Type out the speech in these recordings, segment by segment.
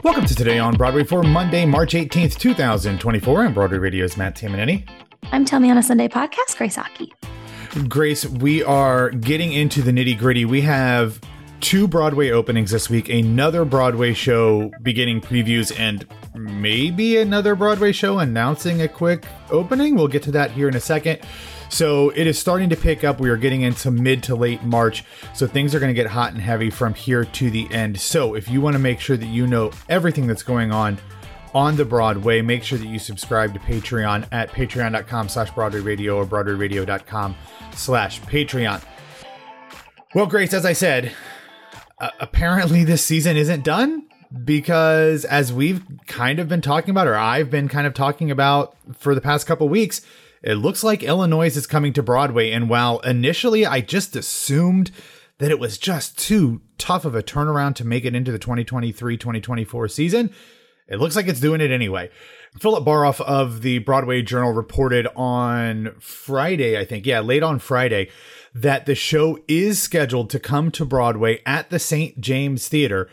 Welcome to Today on Broadway for Monday, March 18th, 2024. I'm Broadway Radio's Matt Tamanini. I'm Tell Me on a Sunday podcast, Grace Aki. Grace, we are getting into the nitty gritty. We have 2 Broadway openings this week, another Broadway show beginning previews, and maybe another Broadway show announcing a quick opening. We'll get to that here in a second. So it is starting to pick up. We are getting into mid to late March. So things are going to get hot and heavy from here to the end. So if you want to make sure that you know everything that's going on the Broadway, make sure that you subscribe to Patreon at patreon.com/Broadway Radio or BroadwayRadio.com/Patreon. Well, Grace, as I said, apparently this season isn't done, because as we've kind of been talking about, or I've been kind of talking about for the past couple weeks, it looks like Illinois is coming to Broadway. And while initially I just assumed that it was just too tough of a turnaround to make it into the 2023-2024 season, it looks like it's doing it anyway. Philip Baroff of the Broadway Journal reported on Friday, I think, late on Friday, that the show is scheduled to come to Broadway at the St. James Theater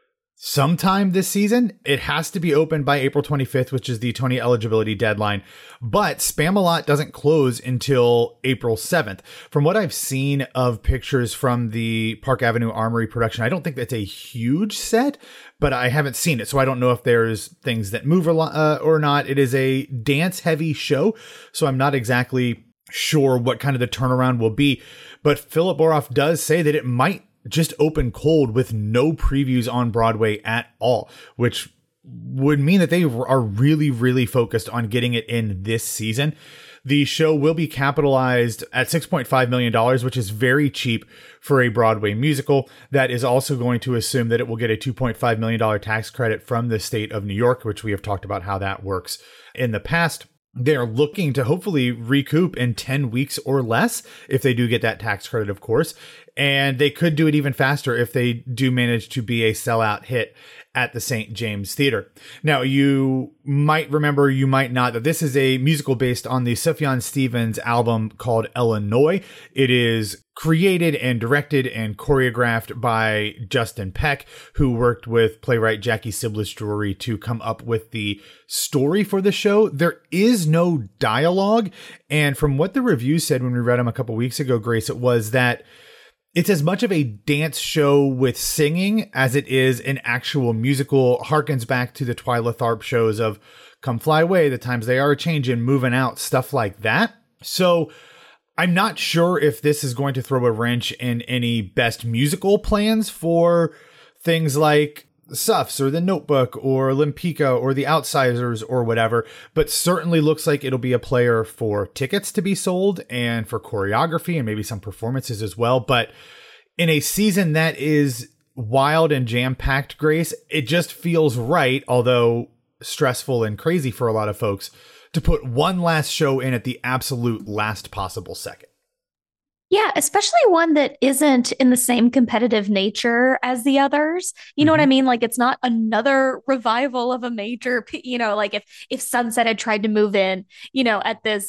sometime this season. It has to be open by April 25th, which is the Tony eligibility deadline. But Spamalot doesn't close until April 7th. From what I've seen of pictures from the Park Avenue Armory production, I don't think that's a huge set, but I haven't seen it, so I don't know if there's things that move or not. It is a dance-heavy show, so I'm not exactly sure what kind of the turnaround will be. But Philip Baroff does say that it might just open cold with no previews on Broadway at all, which would mean that they are really, really focused on getting it in this season. The show will be capitalized at $6.5 million, which is very cheap for a Broadway musical. That is also going to assume that it will get a $2.5 million tax credit from the state of New York, which we have talked about how that works in the past. They're looking to hopefully recoup in 10 weeks or less if they do get that tax credit, of course. And they could do it even faster if they do manage to be a sellout hit at the St. James Theater. Now, you might remember, you might not, that this is a musical based on the Sufjan Stevens album called Illinois. It is created and directed and choreographed by Justin Peck, who worked with playwright Jackie Siblis-Drury to come up with the story for the show. There is no dialogue. And from what the review said when we read them a couple weeks ago, Grace, it was that it's as much of a dance show with singing as it is an actual musical. Harkens back to the Twyla Tharp shows of Come Fly Away, The Times They Are Changing, Moving Out, stuff like that. So I'm not sure if this is going to throw a wrench in any best musical plans for things like Suffs or The Notebook or Lempicka or The Outsiders or whatever, but certainly looks like it'll be a player for tickets to be sold and for choreography and maybe some performances as well. But in a season that is wild and jam-packed, Grace, it just feels right, although stressful and crazy for a lot of folks, to put one last show in at the absolute last possible second. Yeah, especially one that isn't in the same competitive nature as the others. You know what I mean? Like, it's not another revival of a major, like if Sunset had tried to move in, at the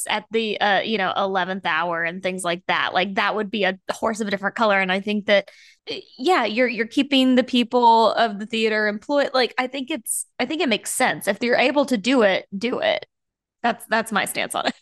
11th hour and things like that, like that would be a horse of a different color. And I think that, you're keeping the people of the theater employed. Like, I think it makes sense. If you're able to do it, do it. That's my stance on it.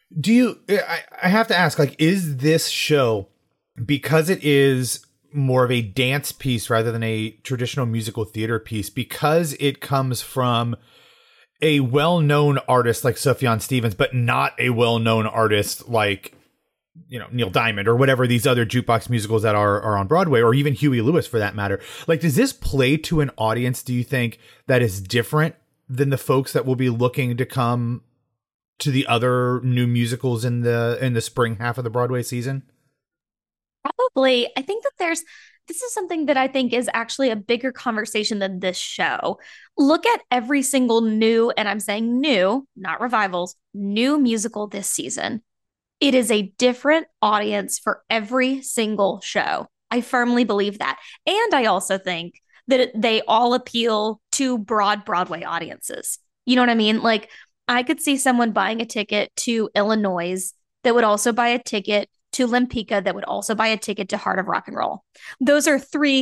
I have to ask, like, is this show, because it is more of a dance piece rather than a traditional musical theater piece, because it comes from a well-known artist like Sufjan Stevens, but not a well-known artist like, Neil Diamond or whatever these other jukebox musicals that are on Broadway, or even Huey Lewis for that matter. Like, does this play to an audience, do you think, that is different than the folks that will be looking to come to the other new musicals in the spring half of the Broadway season? Probably. I think that this is something that I think is actually a bigger conversation than this show. Look at every single new, and I'm saying new, not revivals, new musical this season. It is a different audience for every single show. I firmly believe that. And I also think that they all appeal to broad Broadway audiences. You know what I mean? Like, I could see someone buying a ticket to Illinois that would also buy a ticket to Lempicka, that would also buy a ticket to Heart of Rock and Roll. Those are 3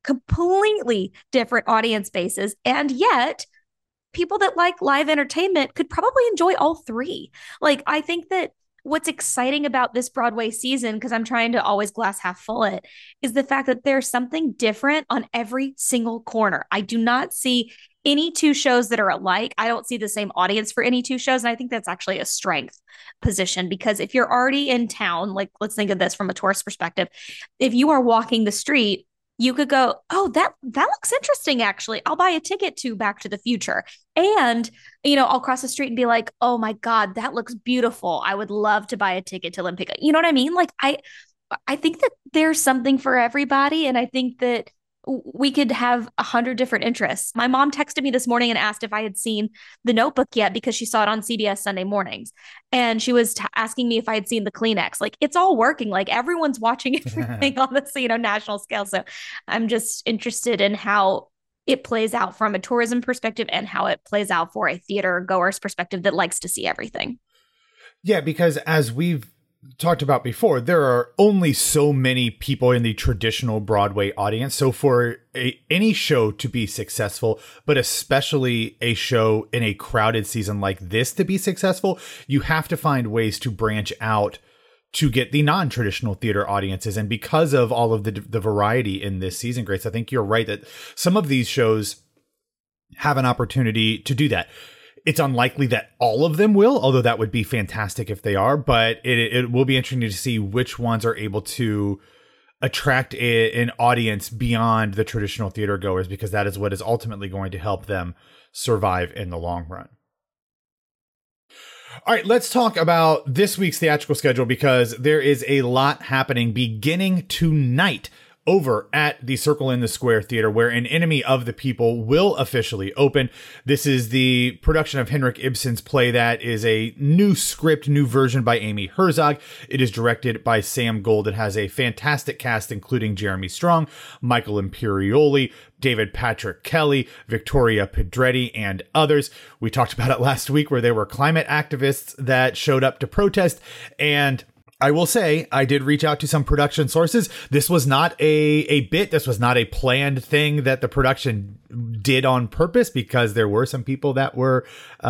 completely different audience bases. And yet, people that like live entertainment could probably enjoy all three. Like, I think that what's exciting about this Broadway season, because I'm trying to always glass half full it, is the fact that there's something different on every single corner. I do not see any two shows that are alike. I don't see the same audience for any two shows. And I think that's actually a strength position, because if you're already in town, like let's think of this from a tourist perspective, if you are walking the street, you could go, oh, that looks interesting, actually. I'll buy a ticket to Back to the Future. And, I'll cross the street and be like, oh my God, that looks beautiful. I would love to buy a ticket to Olympic. You know what I mean? Like I think that there's something for everybody. And I think that we could have 100 different interests. My mom texted me this morning and asked if I had seen The Notebook yet, because she saw it on CBS Sunday mornings. And she was asking me if I had seen The Kleenex. Like, it's all working. Like, everyone's watching everything on this, national scale. So I'm just interested in how it plays out from a tourism perspective and how it plays out for a theater goer's perspective that likes to see everything. Yeah, because as we've talked about before, there are only so many people in the traditional Broadway audience. So for any show to be successful, but especially a show in a crowded season like this to be successful, you have to find ways to branch out to get the non-traditional theater audiences. And because of all of the variety in this season, Grace, I think you're right that some of these shows have an opportunity to do that. It's unlikely that all of them will, although that would be fantastic if they are, but it will be interesting to see which ones are able to attract an audience beyond the traditional theater goers, because that is what is ultimately going to help them survive in the long run. All right, let's talk about this week's theatrical schedule, because there is a lot happening beginning tonight over at the Circle in the Square Theater, where An Enemy of the People will officially open. This is the production of Henrik Ibsen's play that is a new script, new version by Amy Herzog. It is directed by Sam Gold. It has a fantastic cast, including Jeremy Strong, Michael Imperioli, David Patrick Kelly, Victoria Pedretti, and others. We talked about it last week, where there were climate activists that showed up to protest, and I will say, I did reach out to some production sources. This was not a bit. This was not a planned thing that the production did on purpose, because there were some people that were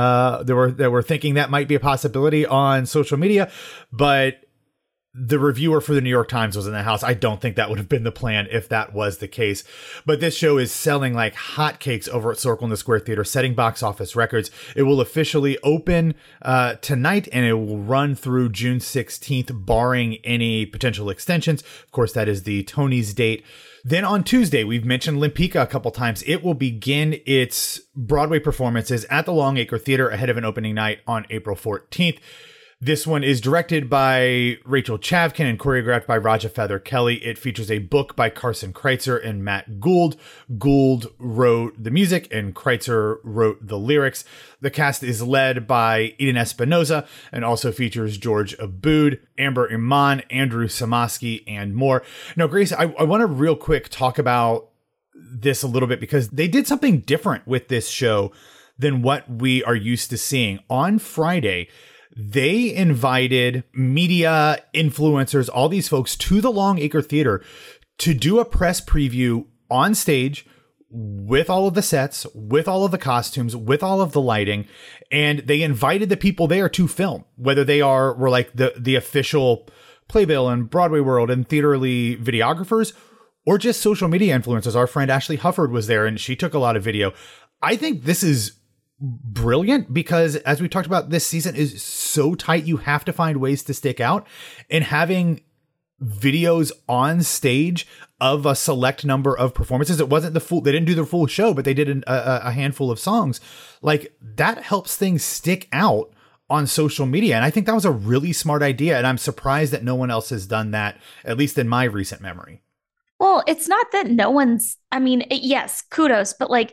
thinking that might be a possibility on social media. But the reviewer for the New York Times was in the house. I don't think that would have been the plan if that was the case. But this show is selling like hotcakes over at Circle in the Square Theater, setting box office records. It will officially open tonight, and it will run through June 16th, barring any potential extensions. Of course, that is the Tony's date. Then on Tuesday, we've mentioned Lempicka a couple times. It will begin its Broadway performances at the Longacre Theater ahead of an opening night on April 14th. This one is directed by Rachel Chavkin and choreographed by Raja Feather Kelly. It features a book by Carson Kreitzer and Matt Gould. Gould wrote the music and Kreitzer wrote the lyrics. The cast is led by Eden Espinoza and also features George Aboud, Amber Iman, Andrew Samaski, and more. Now, Grace, I want to real quick talk about this a little bit, because they did something different with this show than what we are used to seeing. On Friday, they invited media, influencers, all these folks to the Longacre Theater to do a press preview on stage with all of the sets, with all of the costumes, with all of the lighting. And they invited the people there to film, whether they were like the official Playbill and Broadway World and Theaterly videographers, or just social media influencers. Our friend Ashley Hufford was there, and she took a lot of video. I think this is brilliant, because as we talked about, this season is so tight. You have to find ways to stick out, and having videos on stage of a select number of performances. It wasn't they didn't do the full show, but they did a handful of songs. Like, that helps things stick out on social media. And I think that was a really smart idea. And I'm surprised that no one else has done that, at least in my recent memory. Well, it's not that no one's, yes, kudos, but like,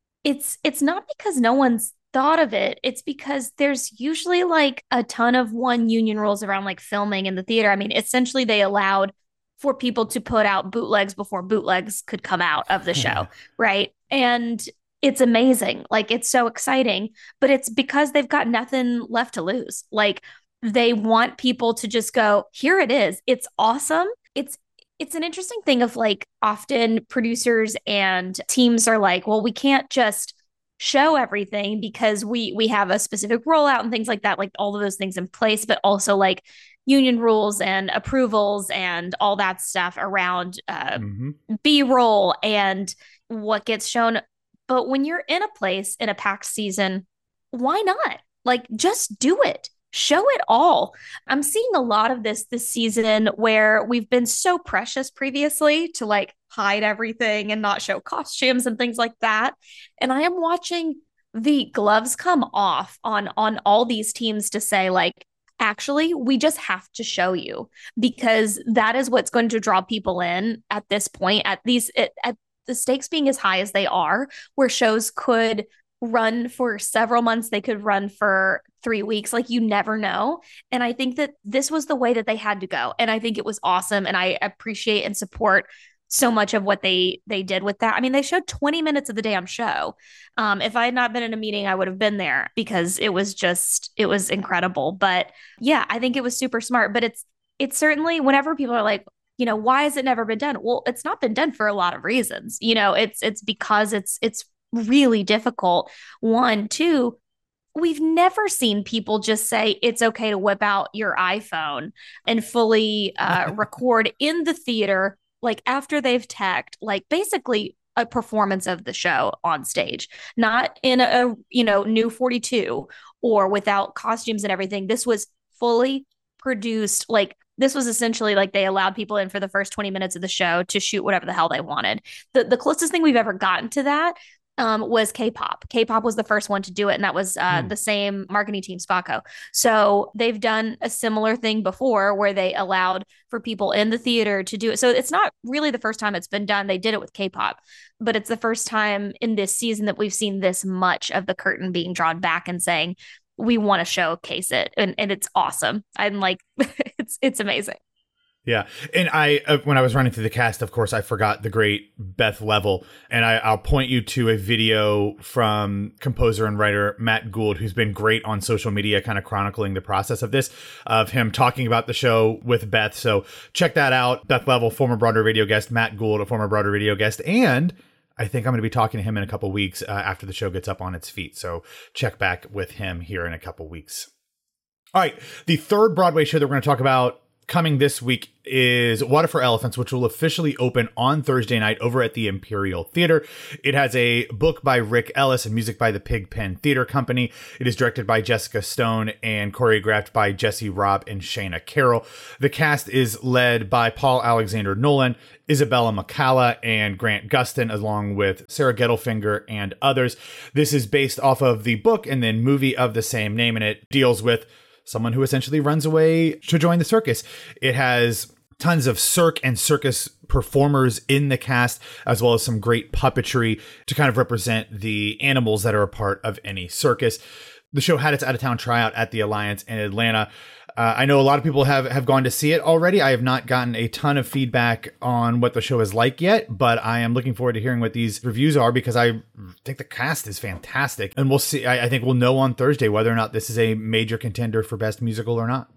it's not because no one's thought of it. It's because there's usually like a ton of union rules around like filming in the theater. Essentially they allowed for people to put out bootlegs before bootlegs could come out of the show, right? And it's amazing. Like, it's so exciting, but it's because they've got nothing left to lose. Like, they want people to just go, here it is. It's awesome. It's an interesting thing of like often producers and teams are like, well, we can't just show everything because we have a specific rollout and things like that, like all of those things in place, but also like union rules and approvals and all that stuff around Mm-hmm. B-roll and what gets shown. But when you're in a place in a packed season, why not? Like, just do it. Show it all. I'm seeing a lot of this season where we've been so precious previously to like hide everything and not show costumes and things like that. And I am watching the gloves come off on all these teams to say like, actually, we just have to show you because that is what's going to draw people in at this point at these at the stakes being as high as they are, where shows could run for several months, they could run for 3 weeks, like you never know. And I think that this was the way that they had to go. And I think it was awesome. And I appreciate and support so much of what they did with that. I mean, they showed 20 minutes of the damn show. If I had not been in a meeting, I would have been there because it was incredible. But yeah, I think it was super smart. But it's certainly whenever people are like, why has it never been done? Well, it's not been done for a lot of reasons. It's because it's really difficult. One, two, we've never seen people just say it's okay to whip out your iPhone and fully record in the theater, like after they've teched, like basically a performance of the show on stage, not in a new 42 or without costumes and everything. This was fully produced, like this was essentially like they allowed people in for the first 20 minutes of the show to shoot whatever the hell they wanted. The closest thing we've ever gotten to that was K-pop. K-pop was the first one to do it, and that was the same marketing team, Spaco. So they've done a similar thing before where they allowed for people in the theater to do it. So it's not really the first time it's been done. They did it with K-pop, but it's the first time in this season that we've seen this much of the curtain being drawn back and saying, we want to showcase it. And it's awesome. I'm like, it's amazing. Yeah. And when I was running through the cast, of course, I forgot the great Beth Level. And I'll point you to a video from composer and writer Matt Gould, who's been great on social media, kind of chronicling the process of this, of him talking about the show with Beth. So check that out. Beth Level, former Broadway radio guest, Matt Gould, a former Broadway radio guest. And I think I'm going to be talking to him in a couple weeks after the show gets up on its feet. So check back with him here in a couple weeks. All right. The third Broadway show that we're going to talk about coming this week is Water for Elephants, which will officially open on Thursday night over at the Imperial Theater. It has a book by Rick Ellis and music by the Pigpen Theater Company. It is directed by Jessica Stone and choreographed by Jesse Robb and Shayna Carroll. The cast is led by Paul Alexander Nolan, Isabella McCalla, and Grant Gustin, along with Sarah Gettelfinger and others. This is based off of the book and then movie of the same name, and it deals with someone who essentially runs away to join the circus. It has tons of cirque and circus performers in the cast, as well as some great puppetry to kind of represent the animals that are a part of any circus. The show had its out-of-town tryout at the Alliance in Atlanta. I know a lot of people have gone to see it already. I have not gotten a ton of feedback on what the show is like yet, but I am looking forward to hearing what these reviews are because I think the cast is fantastic. And we'll see. I think we'll know on Thursday whether or not this is a major contender for Best Musical or not.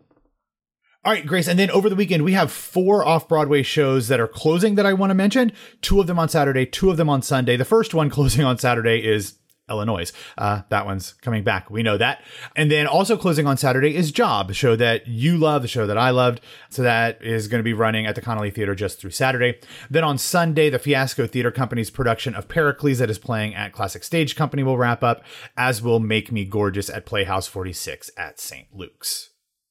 All right, Grace. And then over the weekend, we have 4 off-Broadway shows that are closing that I want to mention. 2 of them on Saturday, 2 of them on Sunday. The first one closing on Saturday is Illinois. That one's coming back. We know that. And then also closing on Saturday is Job, the show that you love, the show that I loved. So that is going to be running at the Connolly Theater just through Saturday. Then on Sunday, the Fiasco Theater Company's production of Pericles that is playing at Classic Stage Company will wrap up, as will Make Me Gorgeous at Playhouse 46 at St. Luke's.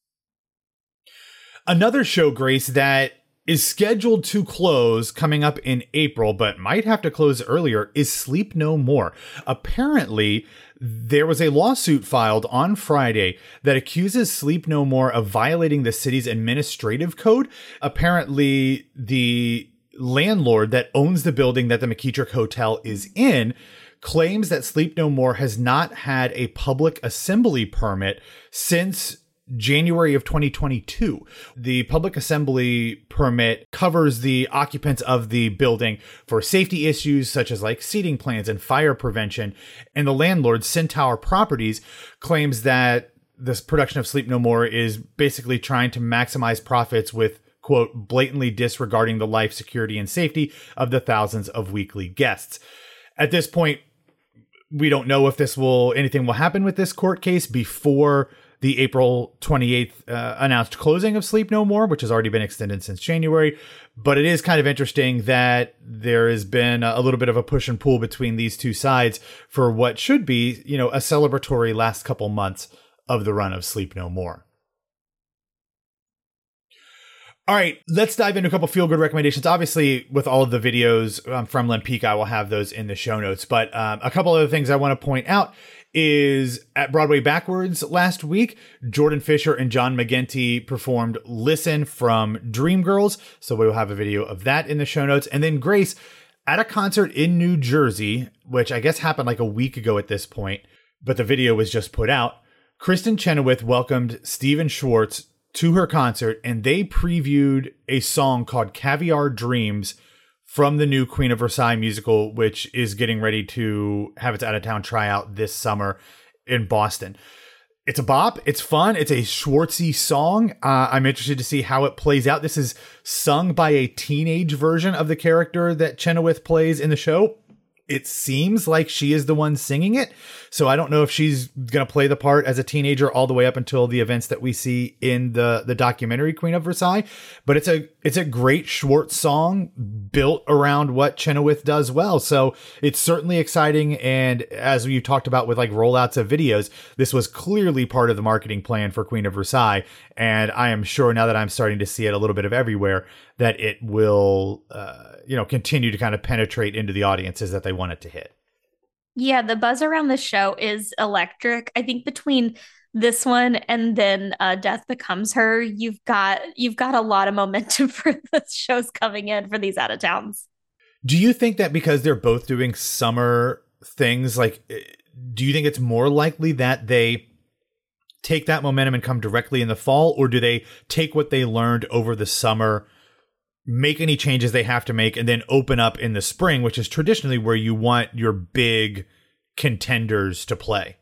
Another show, Grace, that is scheduled to close coming up in April, but might have to close earlier, is Sleep No More. Apparently, there was a lawsuit filed on Friday that accuses Sleep No More of violating the city's administrative code. Apparently, the landlord that owns the building that the McKeetrick Hotel is in claims that Sleep No More has not had a public assembly permit since January of 2022. The public assembly permit covers the occupants of the building for safety issues such as like seating plans and fire prevention. And the landlord, Centaur Properties, claims that this production of Sleep No More is basically trying to maximize profits with quote, blatantly disregarding the life, security, and safety of the thousands of weekly guests. At this point, we don't know if anything will happen with this court case before the April 28th announced closing of Sleep No More, which has already been extended since January. But it is kind of interesting that there has been a little bit of a push and pull between these two sides for what should be, a celebratory last couple months of the run of Sleep No More. All right, let's dive into a couple feel-good recommendations. Obviously, with all of the videos from Lempicka, I will have those in the show notes. But a couple other things I want to point out is at Broadway Backwards last week, Jordan Fisher and John McGinty performed Listen from Dreamgirls. So we will have a video of that in the show notes. And then Grace, at a concert in New Jersey, which I guess happened like a week ago at this point, but the video was just put out, Kristen Chenoweth welcomed Stephen Schwartz to her concert, and they previewed a song called Caviar Dreams from the new Queen of Versailles musical, which is getting ready to have its out-of-town tryout this summer in Boston. It's a bop. It's fun. It's a Schwartzy song. I'm interested to see how it plays out. This is sung by a teenage version of the character that Chenoweth plays in the show. It seems like she is the one singing it. So I don't know if she's going to play the part as a teenager all the way up until the events that we see in the documentary Queen of Versailles. But it's a great Schwartz song built around what Chenoweth does well. So it's certainly exciting. And as you talked about with like rollouts of videos, this was clearly part of the marketing plan for Queen of Versailles. And I am sure now that I'm starting to see it a little bit of everywhere, that it will, continue to kind of penetrate into the audiences that they want it to hit. Yeah, the buzz around the show is electric. I think between this one and then Death Becomes Her, you've got a lot of momentum for the shows coming in for these out of towns. Do you think that because they're both doing summer things, like, do you think it's more likely that they take that momentum and come directly in the fall, or do they take what they learned over the summer, make any changes they have to make, and then open up in the spring, which is traditionally where you want your big contenders to play?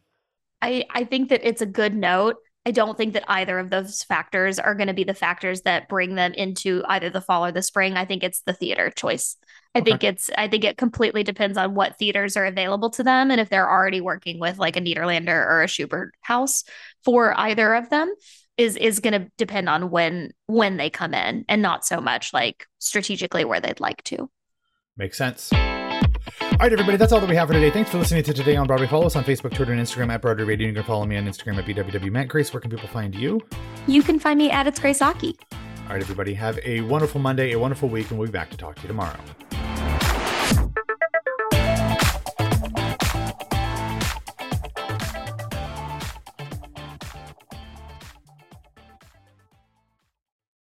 I think that it's a good note. I don't think that either of those factors are going to be the factors that bring them into either the fall or the spring. I think it's the theater choice. I think it completely depends on what theaters are available to them, and if they're already working with like a Nederlander or a Schubert house for either of them is going to depend on when they come in, and not so much like strategically where they'd like to. Makes sense. All right, everybody, that's all that we have for today. Thanks for listening to Today on Broadway. Follow us on Facebook, Twitter, and Instagram at Broadway Radio. You can follow me on Instagram at BWWMatt. Grace, where can people find you? You can find me at It's Grace Aki. All right, everybody, have a wonderful Monday, a wonderful week, and we'll be back to talk to you tomorrow.